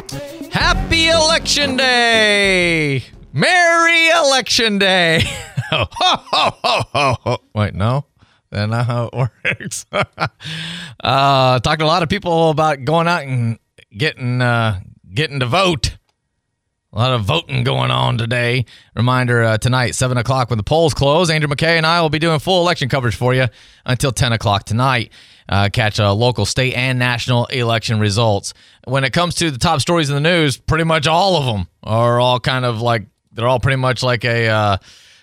Happy Election Day! Merry Election Day! Ho, ho, ho, ho, ho. Wait, no? That's not how it works. Talked to a lot of people about going out and getting to vote. A lot of voting going on today. Reminder, tonight, 7 o'clock when the polls close, Andrew McKay and I will be doing full election coverage for you until 10 o'clock tonight. Catch local, state, and national election results. When it comes to the top stories in the news, pretty much all of them are all kind of like, they're all pretty much like a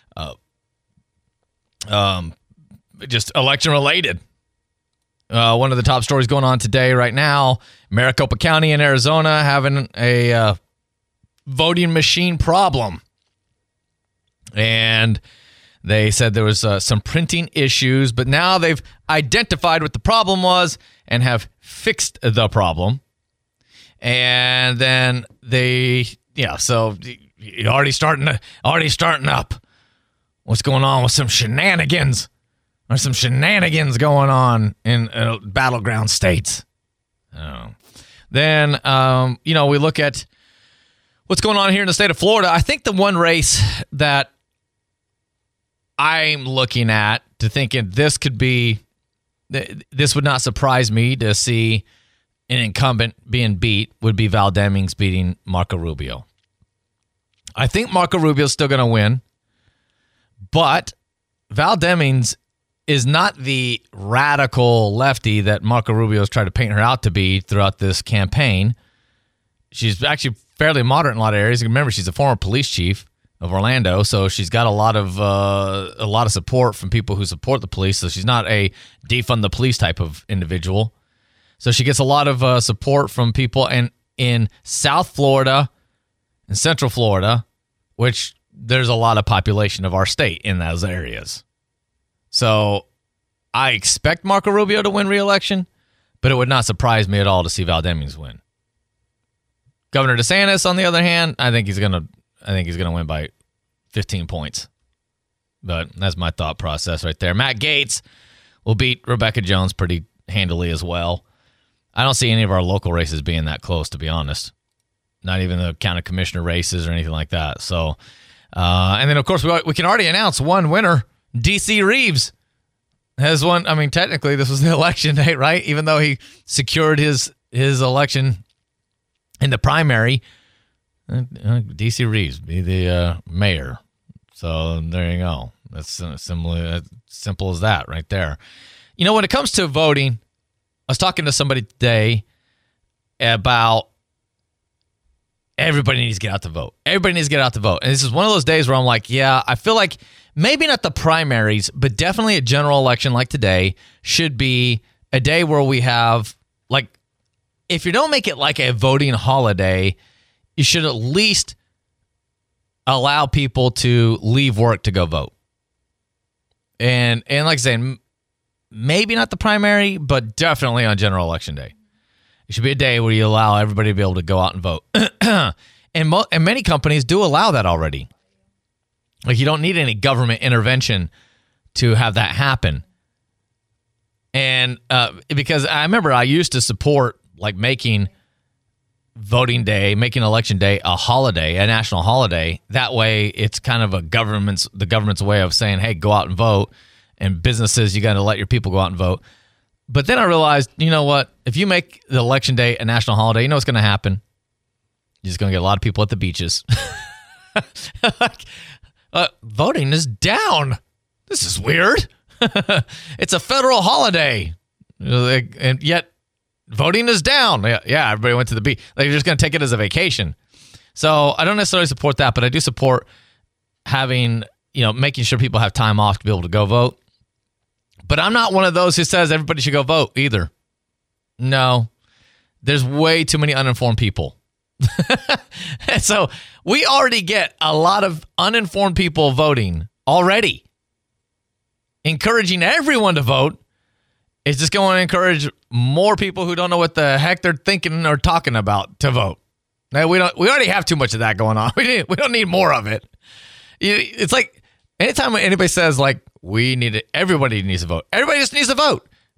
just election related. One of the top stories going on today right now, Maricopa County in Arizona having a voting machine problem. And they said there was some printing issues, but now they've identified what the problem was and have fixed the problem. And then so already starting up. What's going on with some shenanigans? There's some shenanigans going on in battleground states. Then, we look at what's going on here in the state of Florida. I think the one race that I'm looking at to thinking this would not surprise me to see an incumbent being beat would be Val Demings beating Marco Rubio. I think Marco Rubio is still going to win, but Val Demings is not the radical lefty that Marco Rubio has tried to paint her out to be throughout this campaign. She's actually fairly moderate in a lot of areas. Remember, she's a former police chief of Orlando, so she's got a lot of support from people who support the police. So she's not a defund the police type of individual. So she gets a lot of support from people in South Florida and Central Florida, which there's a lot of population of our state in those areas. So I expect Marco Rubio to win re-election, but it would not surprise me at all to see Val Demings win. Governor DeSantis, on the other hand, I think he's gonna win by 15 points. But that's my thought process right there. Matt Gaetz will beat Rebecca Jones pretty handily as well. I don't see any of our local races being that close, to be honest. Not even the county commissioner races or anything like that. So, and then of course we can already announce one winner. D.C. Reeves has won. I mean, technically this was the election day, right? Even though he secured his election in the primary, D.C. Reeves be the mayor. So there you go. That's simple as that right there. When it comes to voting, I was talking to somebody today about everybody needs to get out to vote. Everybody needs to get out to vote. And this is one of those days where I'm like, yeah, I feel like maybe not the primaries, but definitely a general election like today should be a day where we have, like, if you don't make it like a voting holiday, you should at least allow people to leave work to go vote. And like I said, maybe not the primary, but definitely on general election day. It should be a day where you allow everybody to be able to go out and vote. And many companies do allow that already. Like, you don't need any government intervention to have that happen. And because I remember I used to support like making voting day, making election day a holiday, a national holiday. That way it's kind of the government's way of saying, hey, go out and vote. And businesses, you got to let your people go out and vote. But then I realized, you know what? If you make the election day a national holiday, you know what's going to happen? You're just going to get a lot of people at the beaches. Voting is down. This is weird. It's a federal holiday. And yet voting is down. Yeah, everybody went to the beach. Like, you're just going to take it as a vacation. So I don't necessarily support that, but I do support having, making sure people have time off to be able to go vote. But I'm not one of those who says everybody should go vote either. No, there's way too many uninformed people. And so we already get a lot of uninformed people voting already. Encouraging everyone to vote is just going to encourage more people who don't know what the heck they're thinking or talking about to vote. Now, we already have too much of that going on. We don't need more of it. It's like anytime anybody says like everybody needs to vote. Everybody just needs to vote.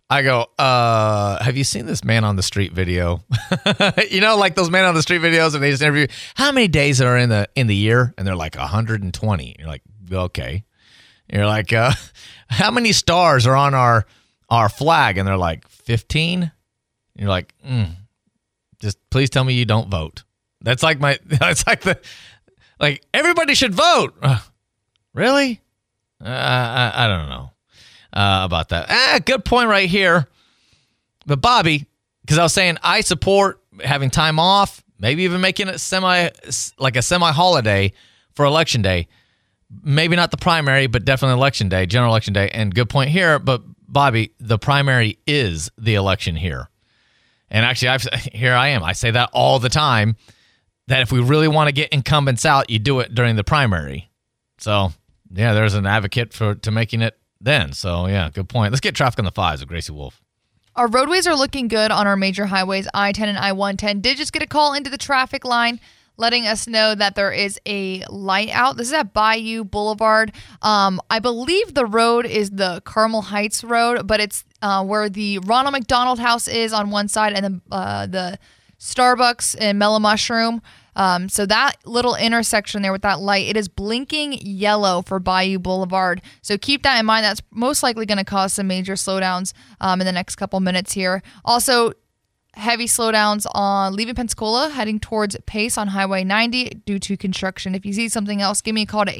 I go, have you seen this man on the street video? Like those man on the street videos, and they just interview how many days are in the year, and they're like 120. You're like, okay. You're like, how many stars are on our flag? And they're like 15. You're like, just please tell me you don't vote. That's like everybody should vote. Really? I don't know about that. Good point right here. But Bobby, because I was saying I support having time off, maybe even making it a semi holiday for election day. Maybe not the primary, but definitely election day, general election day. And good point here. But Bobby, the primary is the election here. And actually, here I am. I say that all the time, that if we really want to get incumbents out, you do it during the primary. So, yeah, there's an advocate to making it then. So, yeah, good point. Let's get traffic on the 5s with Gracie Wolf. Our roadways are looking good on our major highways. I-10 and I-110 did just get a call into the traffic line letting us know that there is a light out. This is at Bayou Boulevard. I believe the road is the Carmel Heights Road, but it's where the Ronald McDonald House is on one side and then the Starbucks and Mellow Mushroom. So that little intersection there with that light, it is blinking yellow for Bayou Boulevard. So keep that in mind. That's most likely going to cause some major slowdowns in the next couple minutes here. Also, heavy slowdowns on leaving Pensacola, heading towards Pace on Highway 90 due to construction. If you see something else, give me a call to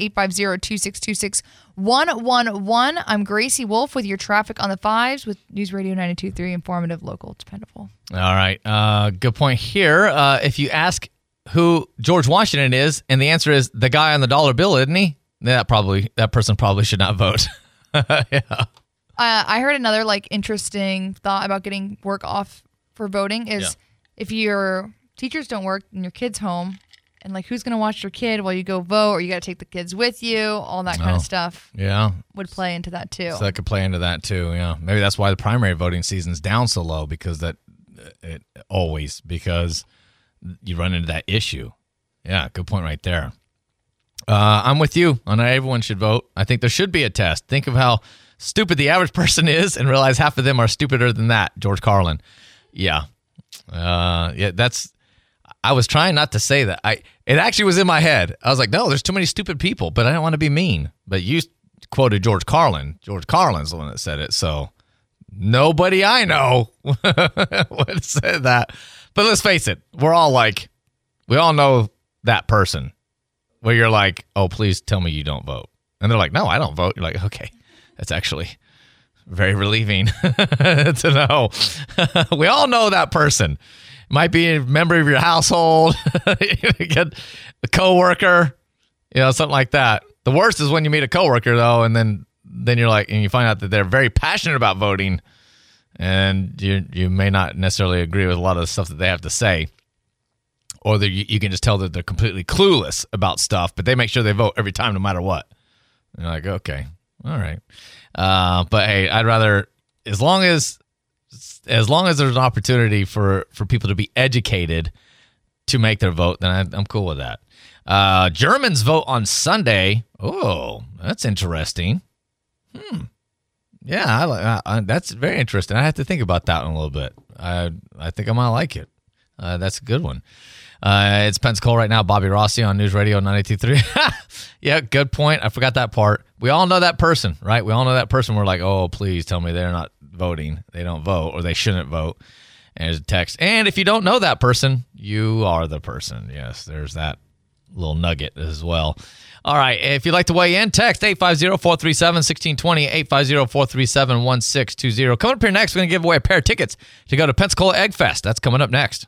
850-262-6111. I'm Gracie Wolf with your traffic on the 5s with News Radio 92.3, informative, local, dependable. All right. Good point here. If you ask who George Washington is, and the answer is the guy on the dollar bill, isn't he? That person probably should not vote. Yeah. I heard another interesting thought about getting work off for voting is if your teachers don't work and your kid's home, and who's going to watch your kid while you go vote, or you got to take the kids with you, all that kind of stuff. Yeah, would play into that too. So that could play into that too. Yeah, maybe that's why the primary voting season's down so low, because you run into that issue. Yeah, good point right there. I'm with you on everyone should vote. I think there should be a test. Think of how stupid the average person is and realize half of them are stupider than that. George Carlin. Yeah. I was trying not to say that. It actually was in my head. I was like, no, there's too many stupid people, but I don't want to be mean. But you quoted George Carlin. George Carlin's the one that said it. So nobody I know would have said that. But let's face it. We all know that person where you're like, oh, please tell me you don't vote. And they're like, no, I don't vote. You're like, okay, that's actually very relieving to know. We all know that person. Might be a member of your household, get a coworker, something like that. The worst is when you meet a coworker, though, and then you're like, and you find out that they're very passionate about voting, and you may not necessarily agree with a lot of the stuff that they have to say, or you can just tell that they're completely clueless about stuff, but they make sure they vote every time, no matter what. And you're like, okay, all right. But hey, I'd rather, as long as there's an opportunity for people to be educated to make their vote, then I'm cool with that. Germans vote on Sunday. Oh, that's interesting. Yeah, that's very interesting. I have to think about that one a little bit. I think I might like it. That's a good one. It's Pensacola right now. Bobby Rossi on News Radio 92.3. Yeah, good point. I forgot that part. We all know that person, right? We all know that person. We're like, oh, please tell me they're not voting. They don't vote, or they shouldn't vote. And there's a text. And if you don't know that person, you are the person. Yes, there's that little nugget as well. All right, if you'd like to weigh in, text 850-437-1620, 850-437-1620. Coming up here next, we're going to give away a pair of tickets to go to Pensacola Egg Fest. That's coming up next.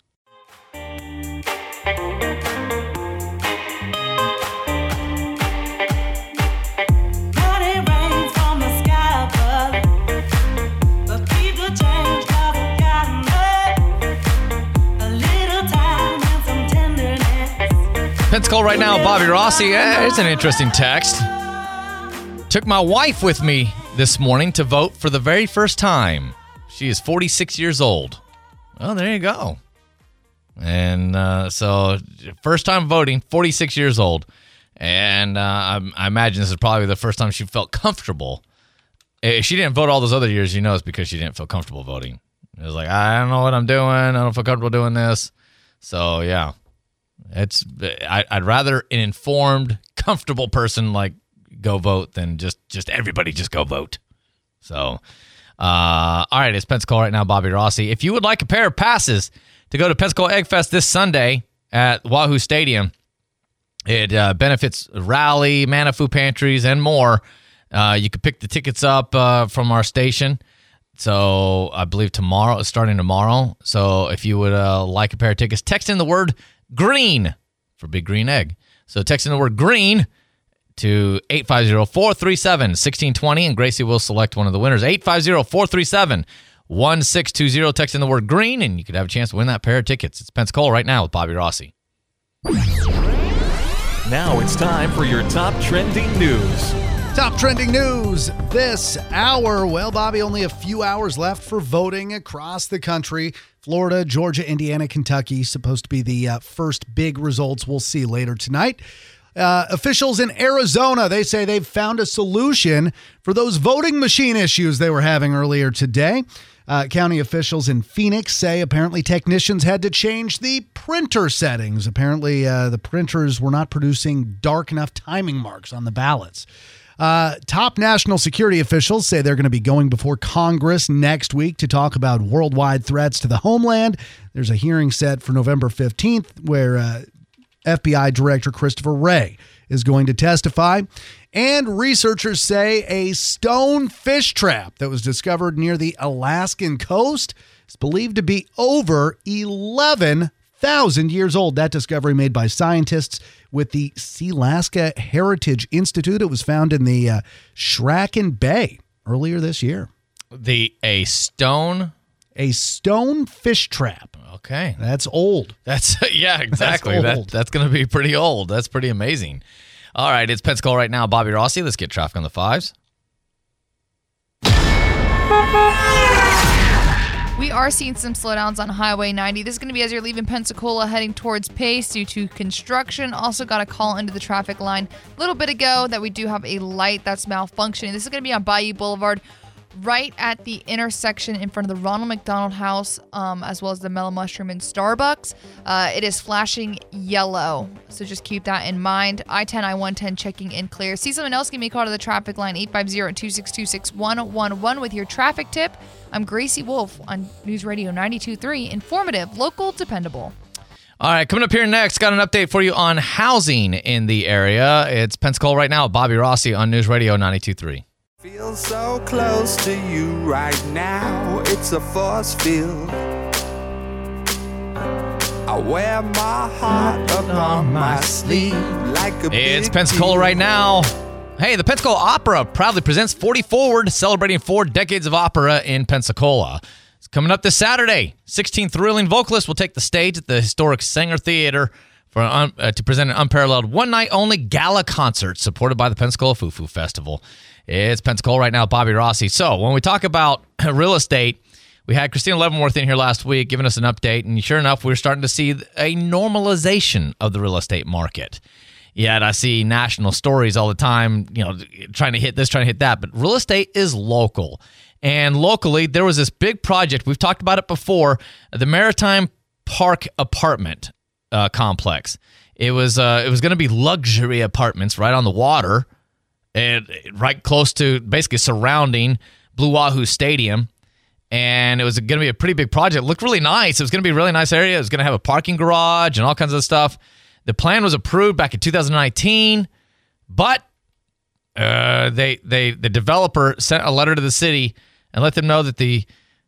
Pensacola right now, Bobby Rossi. It's an interesting text. Took my wife with me this morning to vote for the very first time. She is 46 years old. Well, there you go. And so first time voting, 46 years old. And I imagine this is probably the first time she felt comfortable If she didn't vote all those other years, it's because she didn't feel comfortable voting. It was like, I don't know what I'm doing. I don't feel comfortable doing this. So, yeah. I'd rather an informed, comfortable person go vote than just everybody just go vote. So, all right, it's Pensacola right now, Bobby Rossi. If you would like a pair of passes to go to Pensacola Egg Fest this Sunday at Wahoo Stadium, it benefits Rally, Mana Food Pantries, and more. You could pick the tickets up from our station. So I believe it's starting tomorrow. So if you would like a pair of tickets, text in the word green for Big Green Egg. So text in the word green to 850-437-1620, and Gracie will select one of the winners. 850-437-1620. Text in the word green, and you could have a chance to win that pair of tickets. It's Pensacola right now with Bobby Rossi. Now it's time for your top trending news. Top trending news this hour. Well, Bobby, only a few hours left for voting across the country. Florida, Georgia, Indiana, Kentucky, supposed to be the first big results we'll see later tonight. Officials in Arizona, they say they've found a solution for those voting machine issues they were having earlier today. County officials in Phoenix say apparently technicians had to change the printer settings. Apparently, the printers were not producing dark enough timing marks on the ballots. Top national security officials say they're going to be going before Congress next week to talk about worldwide threats to the homeland. There's a hearing set for November 15th where FBI Director Christopher Wray is going to testify. And researchers say a stone fish trap that was discovered near the Alaskan coast is believed to be over 11,000 years old. That discovery made by scientists with the Sealaska Heritage Institute. It was found in the Strachan Bay earlier this year. A stone fish trap. Okay. That's old. Yeah, exactly. That's going to be pretty old. That's pretty amazing. All right, it's Pensacola right now. Bobby Rossi, let's get traffic on the fives. We are seeing some slowdowns on Highway 90. This is going to be as you're leaving Pensacola heading towards Pace due to construction. Also got a call into the traffic line a little bit ago that we do have a light that's malfunctioning. This is going to be on Bayou Boulevard, right at the intersection in front of the Ronald McDonald House, as well as the Mellow Mushroom and Starbucks. It is flashing yellow, so just keep that in mind. I-10, I-110 checking in clear. See someone else, give me a call to the traffic line, 850-262-6111 with your traffic tip. I'm Gracie Wolf on News Radio 92.3, informative, local, dependable. All right, coming up here next, got an update for you on housing in the area. It's Pensacola right now, Bobby Rossi on News Radio 92.3. Feel so close to you right now, it's a force field. I wear my heart up on my sleeve like a It's Pensacola right now. Hey, the Pensacola Opera proudly presents 40 Forward, celebrating 4 decades of opera in Pensacola. It's coming up this Saturday. 16 thrilling vocalists will take the stage at the historic Sanger Theater to present an unparalleled one-night-only gala concert supported by the Pensacola Foo Festival. It's Pensacola right now, Bobby Rossi. So when we talk about real estate, we had Christina Leavenworth in here last week giving us an update, and sure enough, we're starting to see a normalization of the real estate market. Yet I see national stories all the time, trying to hit this, trying to hit that, but real estate is local. And locally, there was this big project, we've talked about it before, the Maritime Park apartment complex. It was going to be luxury apartments right on the water, and right close to, basically surrounding Blue Wahoo Stadium. And it was going to be a pretty big project. It looked really nice. It was going to be a really nice area. It was going to have a parking garage and all kinds of stuff. The plan was approved back in 2019, but the developer sent a letter to the city and let them know that the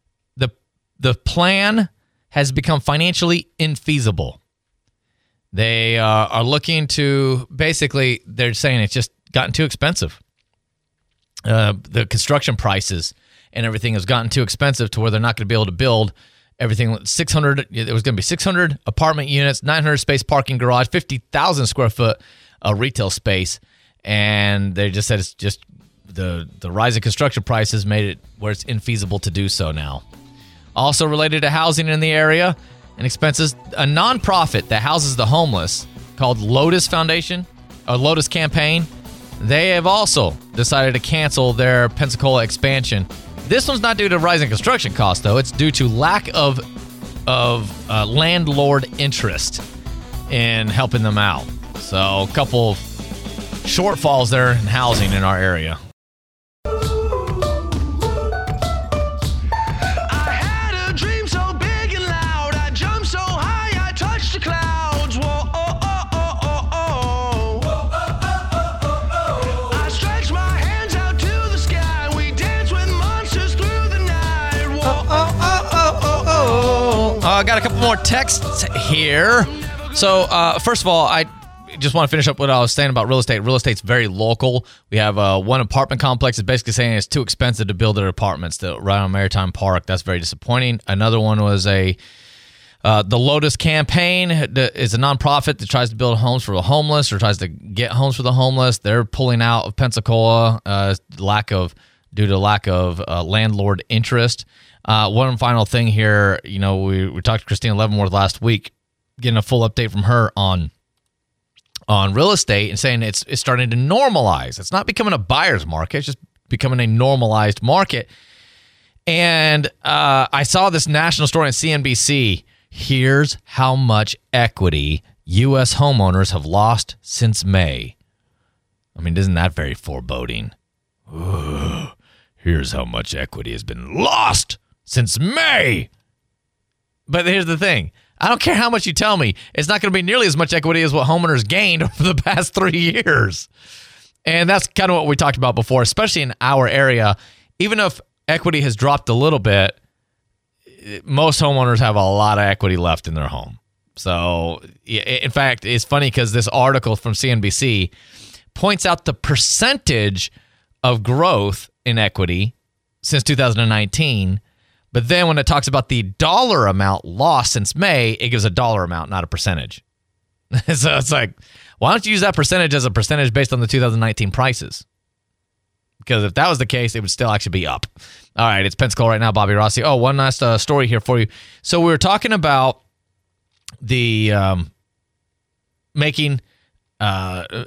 plan has become financially infeasible. They are looking to, basically, they're saying it's just gotten too expensive. The construction prices and everything has gotten too expensive to where they're not going to be able to build everything. 600, there was going to be 600 apartment units, 900 space parking garage, 50,000 square foot retail space. And they just said it's just the rise of construction prices made it where it's infeasible to do so now. Also related to housing in the area and expenses, a nonprofit that houses the homeless called Lotus Foundation, or Lotus Campaign, they have also decided to cancel their Pensacola expansion. This one's not due to rising construction costs, though. It's due to lack of landlord interest in helping them out. So a couple shortfalls there in housing in our area. I got a couple more texts here. So, first of all, I just want to finish up what I was saying about real estate. Real estate's very local. We have one apartment complex that's basically saying it's too expensive to build their apartments right on Maritime Park. That's very disappointing. Another one was the Lotus Campaign is a nonprofit that tries to build homes for the homeless or tries to get homes for the homeless. They're pulling out of Pensacola due to lack of landlord interest. One final thing here, we talked to Christina Leavenworth last week, getting a full update from her on real estate and saying it's starting to normalize. It's not becoming a buyer's market; it's just becoming a normalized market. And I saw this national story on CNBC. Here's how much equity U.S. homeowners have lost since May. I mean, isn't that very foreboding? Ooh, here's how much equity has been lost since May. But here's the thing. I don't care how much you tell me. It's not going to be nearly as much equity as what homeowners gained over the past 3 years. And that's kind of what we talked about before, especially in our area. Even if equity has dropped a little bit, most homeowners have a lot of equity left in their home. So, in fact, it's funny because this article from CNBC points out the percentage of growth in equity since 2019. But then when it talks about the dollar amount lost since May, it gives a dollar amount, not a percentage. So it's like, why don't you use that percentage as a percentage based on the 2019 prices? Because if that was the case, it would still actually be up. All right, it's Pensacola right now, Bobby Rossi. Oh, one last story here for you. So we were talking about the making a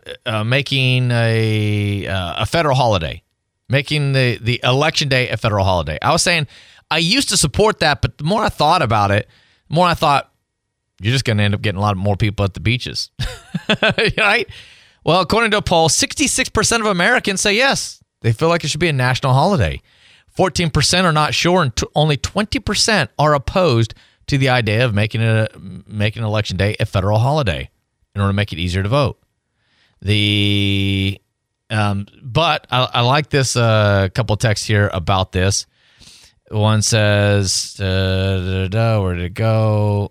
federal holiday, making the election day a federal holiday. I was saying I used to support that, but the more I thought about it, the more I thought you're just going to end up getting a lot more people at the beaches, right? Well, according to a poll, 66% of Americans say yes. They feel like it should be a national holiday. 14% are not sure, and only 20% are opposed to the idea of making Election Day a federal holiday in order to make it easier to vote. But I like this couple texts here about this. One says, where did it go?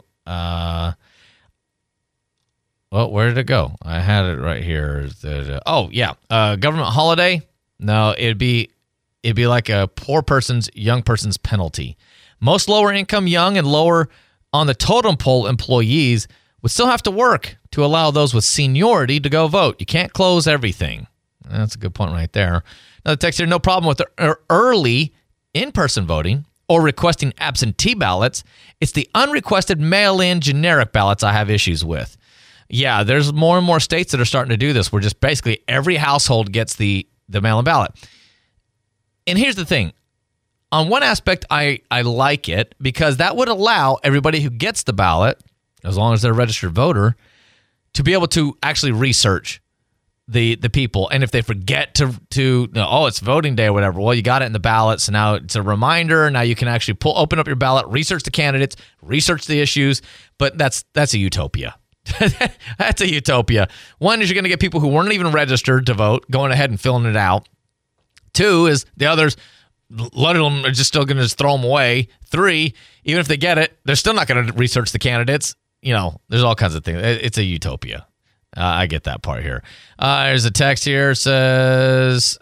Where did it go? I had it right here. Government holiday. No, it'd be like a poor young person's penalty. Most lower income, young, and lower on the totem pole employees would still have to work to allow those with seniority to go vote. You can't close everything. That's a good point right there. Another text here, no problem with the early in-person voting or requesting absentee ballots. It's the unrequested mail-in generic ballots I have issues with. Yeah, there's more and more states that are starting to do this, where just basically every household gets the mail-in ballot. And here's the thing. On one aspect, I like it because that would allow everybody who gets the ballot, as long as they're a registered voter, to be able to actually research the people. And if they forget to it's voting day or whatever, well, you got it in the ballot, so now it's a reminder. Now you can actually open up your ballot, research the candidates, research the issues. But that's a utopia. That's a utopia. One is you're going to get people who weren't even registered to vote going ahead and filling it out. Two is the others, a lot of them are just still going to just throw them away. Three, even if they get it, they're still not going to research the candidates. There's all kinds of things. It's a utopia. I get that part here. There's a text here. It says,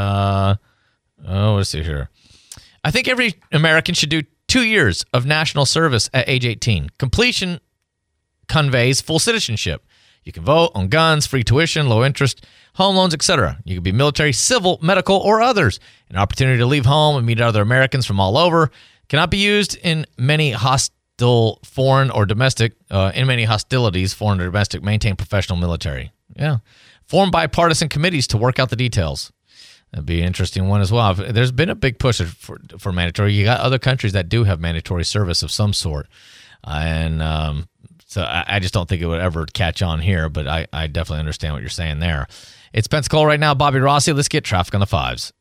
let's see here. I think every American should do 2 years of national service at age 18. Completion conveys full citizenship. You can vote on guns, free tuition, low interest, home loans, etc. You can be military, civil, medical, or others. An opportunity to leave home and meet other Americans from all over. Cannot be used in many foreign or domestic, in many hostilities, foreign or domestic. Maintain professional military. Yeah. Form bipartisan committees to work out the details. That'd be an interesting one as well. There's been a big push for mandatory. You got other countries that do have mandatory service of some sort. So I just don't think it would ever catch on here, but I definitely understand what you're saying there. It's Pensacola right now. Bobby Rossi, let's get traffic on the 5s.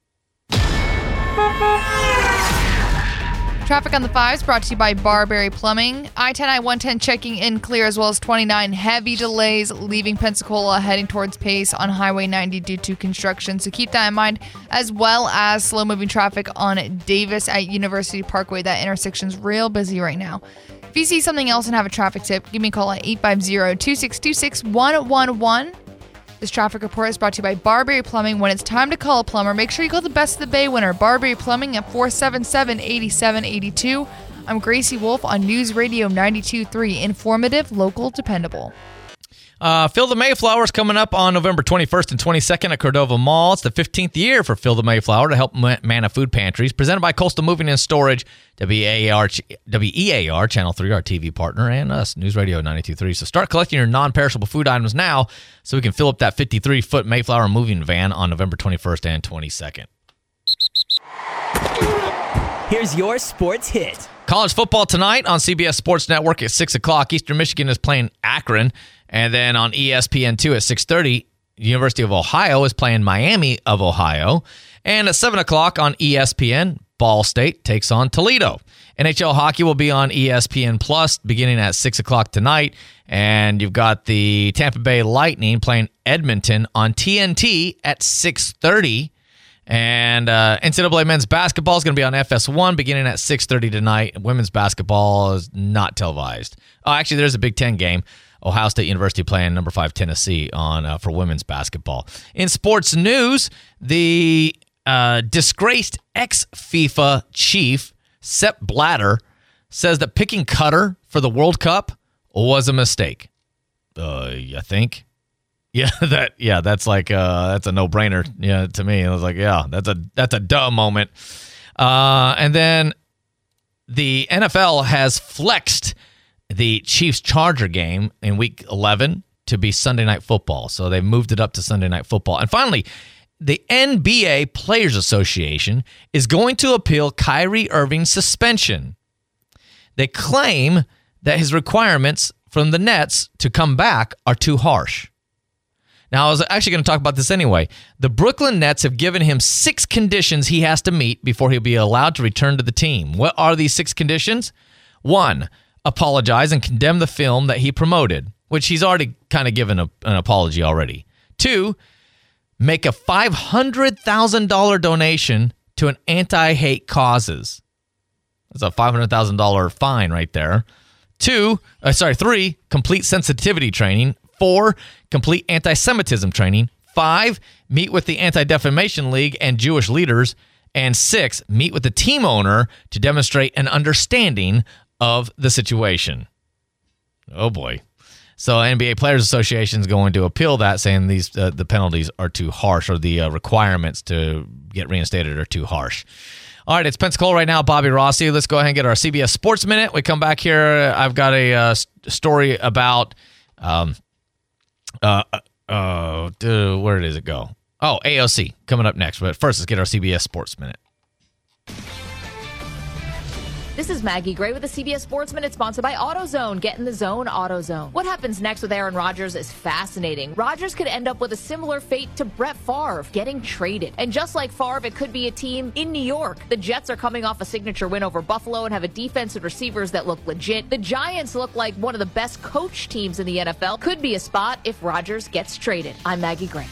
Traffic on the 5s brought to you by Barberry Plumbing. I-10, I-110 checking in clear, as well as 29 heavy delays leaving Pensacola heading towards Pace on Highway 90 due to construction. So keep that in mind, as well as slow-moving traffic on Davis at University Parkway. That intersection's real busy right now. If you see something else and have a traffic tip, give me a call at 850-262-6111. This traffic report is brought to you by Barberry Plumbing. When it's time to call a plumber, make sure you call the Best of the Bay winner, Barberry Plumbing, at 477-8782. I'm Gracie Wolf on News Radio 92.3. Informative, local, dependable. Phil the Mayflower is coming up on November 21st and 22nd at Cordova Mall. It's the 15th year for Phil the Mayflower to help Manna Food Pantries. Presented by Coastal Moving and Storage, WEAR, Channel 3, our TV partner, and us, News Radio 92.3. So start collecting your non-perishable food items now so we can fill up that 53-foot Mayflower moving van on November 21st and 22nd. Here's your sports hit. College football tonight on CBS Sports Network at 6 o'clock. Eastern Michigan is playing Akron. And then on ESPN2 at 6:30, University of Ohio is playing Miami of Ohio. And at 7 o'clock on ESPN, Ball State takes on Toledo. NHL hockey will be on ESPN Plus beginning at 6 o'clock tonight. And you've got the Tampa Bay Lightning playing Edmonton on TNT at 6:30. And NCAA men's basketball is going to be on FS1 beginning at 6:30 tonight. Women's basketball is not televised. Oh, actually, there's a Big Ten game. Ohio State University playing number 5 Tennessee on for women's basketball. In sports news, the disgraced ex-FIFA chief, Sepp Blatter, says that picking Qatar for the World Cup was a mistake. You think? Yeah, that's like that's a no-brainer. Yeah, to me, I was like, yeah, that's a dumb moment. And then the NFL has flexed the Chiefs-Charger game in Week 11 to be Sunday Night Football. So they moved it up to Sunday Night Football. And finally, the NBA Players Association is going to appeal Kyrie Irving's suspension. They claim that his requirements from the Nets to come back are too harsh. Now, I was actually going to talk about this anyway. The Brooklyn Nets have given him 6 conditions he has to meet before he'll be allowed to return to the team. What are these 6 conditions? 1, apologize and condemn the film that he promoted, which he's already kind of given an apology already. 2, make a $500,000 donation to an anti-hate causes. That's a $500,000 fine right there. 3, complete sensitivity training. 4, complete anti-Semitism training. 5, meet with the Anti-Defamation League and Jewish leaders. And 6, meet with the team owner to demonstrate an understanding of the situation. Oh boy. So NBA Players Association is going to appeal that, saying these the penalties are too harsh, or the requirements to get reinstated are too harsh. All right, it's Pensacola right now. Bobby Rossi. Let's go ahead and get our CBS Sports Minute. We come back here. I've got a story about where does it go? Oh, AOC coming up next. But first, let's get our CBS Sports Minute. This is Maggie Gray with the CBS Sports Minute, sponsored by AutoZone. Get in the zone, AutoZone. What happens next with Aaron Rodgers is fascinating. Rodgers could end up with a similar fate to Brett Favre, getting traded. And just like Favre, it could be a team in New York. The Jets are coming off a signature win over Buffalo and have a defense and receivers that look legit. The Giants look like one of the best coached teams in the NFL. Could be a spot if Rodgers gets traded. I'm Maggie Gray.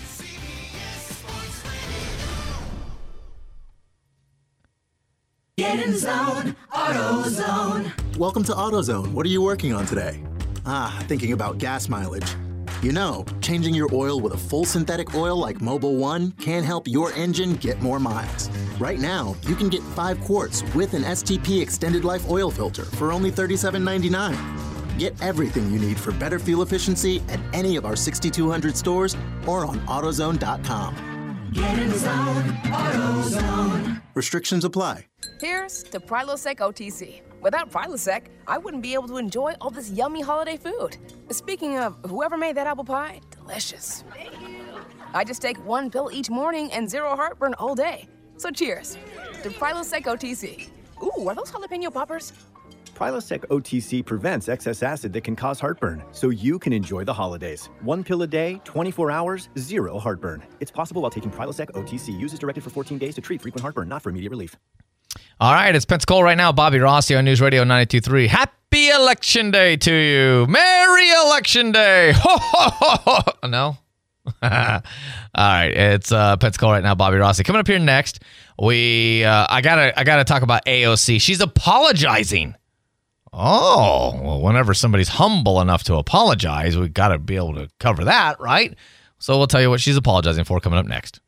Get in zone, AutoZone. Welcome to AutoZone. What are you working on today? Thinking about gas mileage. You know, changing your oil with a full synthetic oil like Mobil 1 can help your engine get more miles. Right now, you can get 5 quarts with an STP extended life oil filter for only $37.99. Get everything you need for better fuel efficiency at any of our 6,200 stores or on AutoZone.com. Get in zone, AutoZone. Restrictions apply. Here's to Prilosec OTC. Without Prilosec, I wouldn't be able to enjoy all this yummy holiday food. Speaking of, whoever made that apple pie, delicious. I just take one pill each morning and zero heartburn all day. So cheers to Prilosec OTC. Ooh, are those jalapeno poppers? Prilosec OTC prevents excess acid that can cause heartburn, so you can enjoy the holidays. 1 pill a day, 24 hours, zero heartburn. It's possible while taking Prilosec OTC. Use as directed for 14 days to treat frequent heartburn, not for immediate relief. All right, it's Pensacola right now. Bobby Rossi on News Radio 92.3. Happy Election Day to you. Merry Election Day. Ho, ho, ho, ho. No? All right, it's Pensacola right now. Bobby Rossi. Coming up here next, I gotta talk about AOC. She's apologizing. Oh, well, whenever somebody's humble enough to apologize, we've got to be able to cover that, right? So we'll tell you what she's apologizing for coming up next.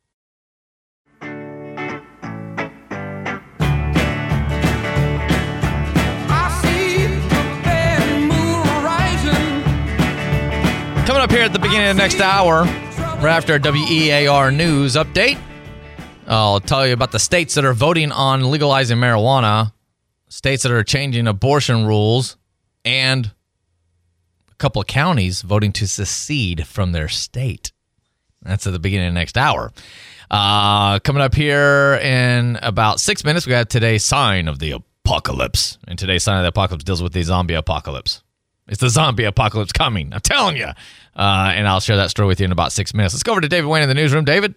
Coming up here at the beginning of the next hour, right after a WEAR news update, I'll tell you about the states that are voting on legalizing marijuana, states that are changing abortion rules, and a couple of counties voting to secede from their state. That's at the beginning of the next hour. Coming up here in about 6 minutes, we got today's sign of the apocalypse. And today's sign of the apocalypse deals with the zombie apocalypse. It's the zombie apocalypse coming. I'm telling you. And I'll share that story with you in about 6 minutes. Let's go over to David Wayne in the newsroom. David?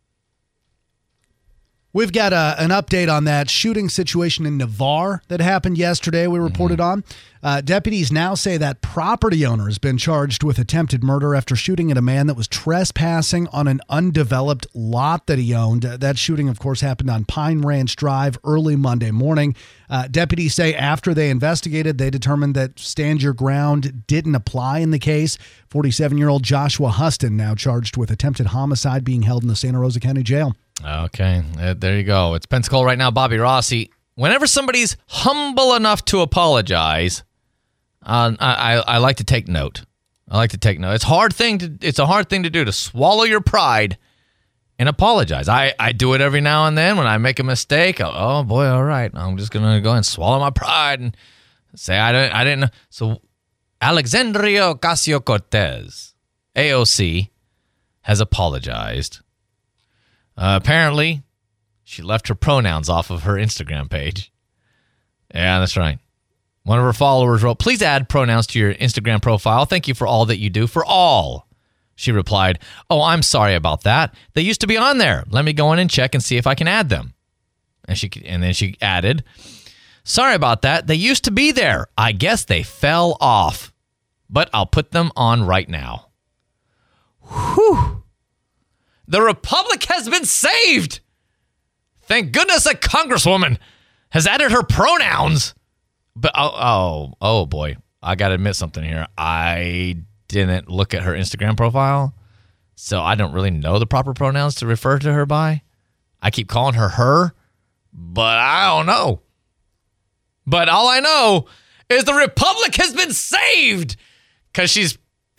We've got an update on that shooting situation in Navarre that happened yesterday we reported on. Deputies now say that property owner has been charged with attempted murder after shooting at a man that was trespassing on an undeveloped lot that he owned. That shooting, of course, happened on Pine Ranch Drive early Monday morning. Deputies say after they investigated, they determined that stand your ground didn't apply in the case. 47-year-old Joshua Huston now charged with attempted homicide, being held in the Santa Rosa County Jail. Okay, there you go. It's Pensacola right now. Bobby Rossi. Whenever somebody's humble enough to apologize, I like to take note. It's a hard thing to do, to swallow your pride and apologize. I do it every now and then when I make a mistake. Oh boy, all right. I'm just gonna go and swallow my pride and say I didn't know. So Alexandria Ocasio-Cortez, AOC, has apologized. Apparently, she left her pronouns off of her Instagram page. Yeah, that's right. One of her followers wrote, "Please add pronouns to your Instagram profile. Thank you for all that you do for all." She replied, "Oh, I'm sorry about that. They used to be on there. Let me go in and check and see if I can add them." And then she added, "Sorry about that. They used to be there. I guess they fell off. But I'll put them on right now." Whew. The Republic has been saved. Thank goodness a congresswoman has added her pronouns. But oh boy, I got to admit something here. I didn't look at her Instagram profile, so I don't really know the proper pronouns to refer to her by. I keep calling her, but I don't know. But all I know is the Republic has been saved because it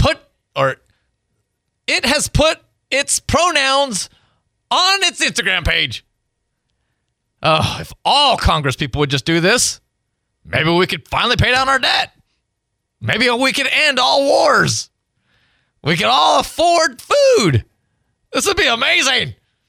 has put its pronouns on its Instagram page. Oh, if all Congress people would just do this, maybe we could finally pay down our debt. Maybe we could end all wars. We could all afford food. This would be amazing.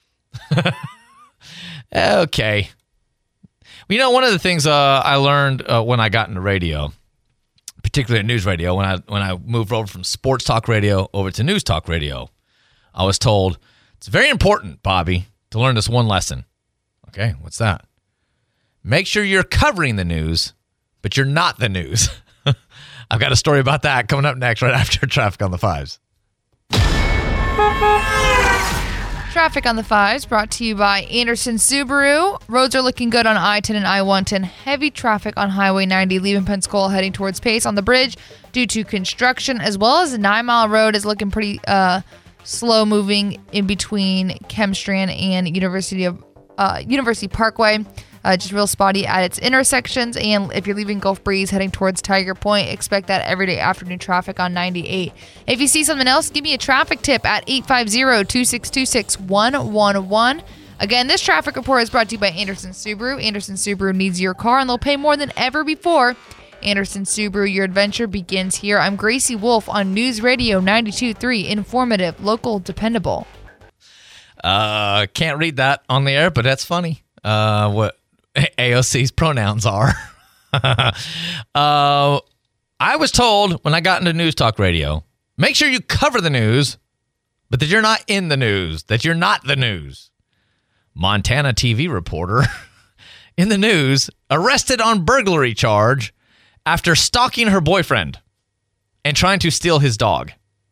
Okay. You know, one of the things I learned when I got into radio, particularly news radio, when I moved over from sports talk radio over to news talk radio, I was told, it's very important, Bobby, to learn this one lesson. Okay, what's that? Make sure you're covering the news, but you're not the news. I've got a story about that coming up next, right after Traffic on the Fives. Traffic on the Fives brought to you by Anderson Subaru. Roads are looking good on I-10 and I-110. Heavy traffic on Highway 90 leaving Pensacola heading towards Pace on the bridge due to construction, as well as 9 Mile Road is looking pretty slow moving in between Chemstrand and University Parkway. Just real spotty at its intersections. And if you're leaving Gulf Breeze heading towards Tiger Point, expect that everyday afternoon traffic on 98. If you see something else, give me a traffic tip at 850-262-6111. Again, this traffic report is brought to you by Anderson Subaru. Anderson Subaru needs your car, and they'll pay more than ever before. Anderson Subaru, your adventure begins here. I'm Gracie Wolf on News Radio 92.3, informative, local, dependable. Can't read that on the air, but that's funny. What AOC's pronouns are. I was told when I got into News Talk Radio, make sure you cover the news, but that you're not in the news, that you're not the news. Montana TV reporter in the news arrested on burglary charge after stalking her boyfriend and trying to steal his dog.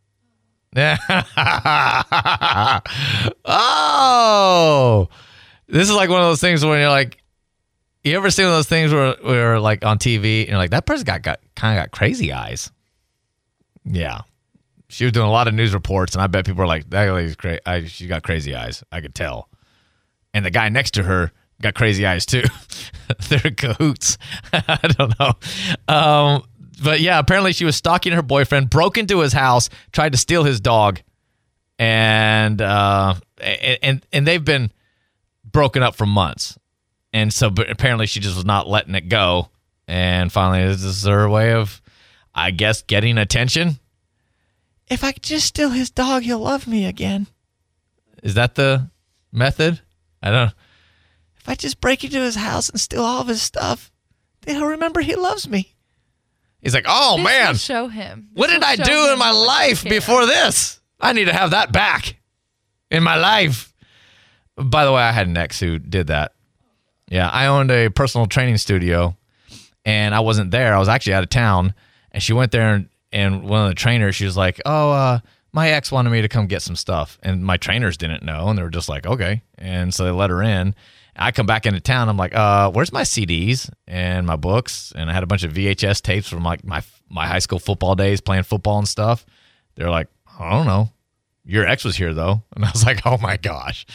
Oh, this is like one of those things when you're like, you ever see one of those things where like on TV and you're like, that person got kind of got crazy eyes. Yeah. She was doing a lot of news reports, and I bet people were like, that lady's crazy. She got crazy eyes. I could tell. And the guy next to her got crazy eyes too. They're in cahoots. I don't know. But yeah, apparently she was stalking her boyfriend, broke into his house, tried to steal his dog, and they've been broken up for months. And so but apparently she just was not letting it go. And finally, this is her way of, I guess, getting attention. If I could just steal his dog, he'll love me again. Is that the method? I don't know. If I just break into his house and steal all of his stuff, then he'll remember he loves me. He's like, oh, This man. will show him. What did I do in my life before this? I need to have that back in my life. By the way, I had an ex who did that. Yeah, I owned a personal training studio, and I wasn't there. I was actually out of town, and she went there, and one of the trainers, she was like, my ex wanted me to come get some stuff, and my trainers didn't know, and they were just like, okay. And so they let her in. I come back into town. I'm like, where's my CDs and my books? And I had a bunch of VHS tapes from like my high school football days, playing football and stuff. They're like, I don't know. Your ex was here, though. And I was like, oh, my gosh.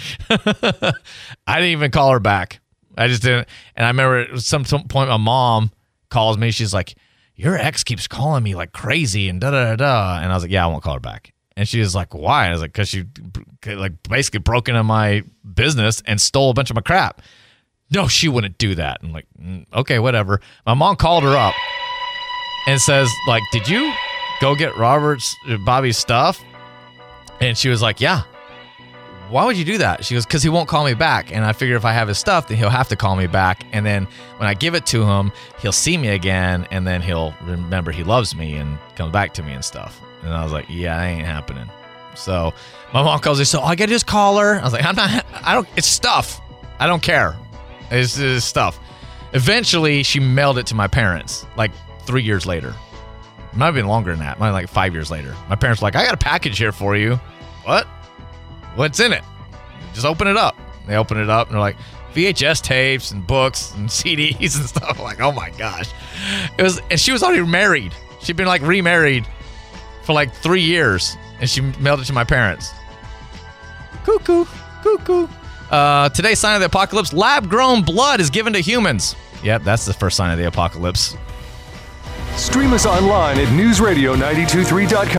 I didn't even call her back. I just didn't. And I remember at some point my mom calls me. She's like, your ex keeps calling me like crazy and da-da-da-da. And I was like, yeah, I won't call her back. And she was like, why? I was like, because she like basically broke into my business and stole a bunch of my crap. No, she wouldn't do that. I'm like, okay, whatever. My mom called her up and says, like, did you go get Bobby's stuff? And she was like, yeah. Why would you do that? She goes, because he won't call me back. And I figure if I have his stuff, then he'll have to call me back. And then when I give it to him, he'll see me again. And then he'll remember he loves me and come back to me and stuff. And I was like, yeah, that ain't happening. So my mom calls me, so I got to just call her. I was like, it's stuff. I don't care. It's stuff. Eventually, she mailed it to my parents, like 3 years later. It might have been longer than that. Might have been like 5 years later. My parents were like, I got a package here for you. What? What's in it? Just open it up. They open it up and they're like, VHS tapes and books and CDs and stuff. I'm like, oh my gosh. And she was already married. She'd been like remarried for like 3 years, and she mailed it to my parents. Cuckoo. Today's sign of the apocalypse: lab-grown blood is given to humans. Yep, that's the first sign of the apocalypse. Stream us online at newsradio923.com.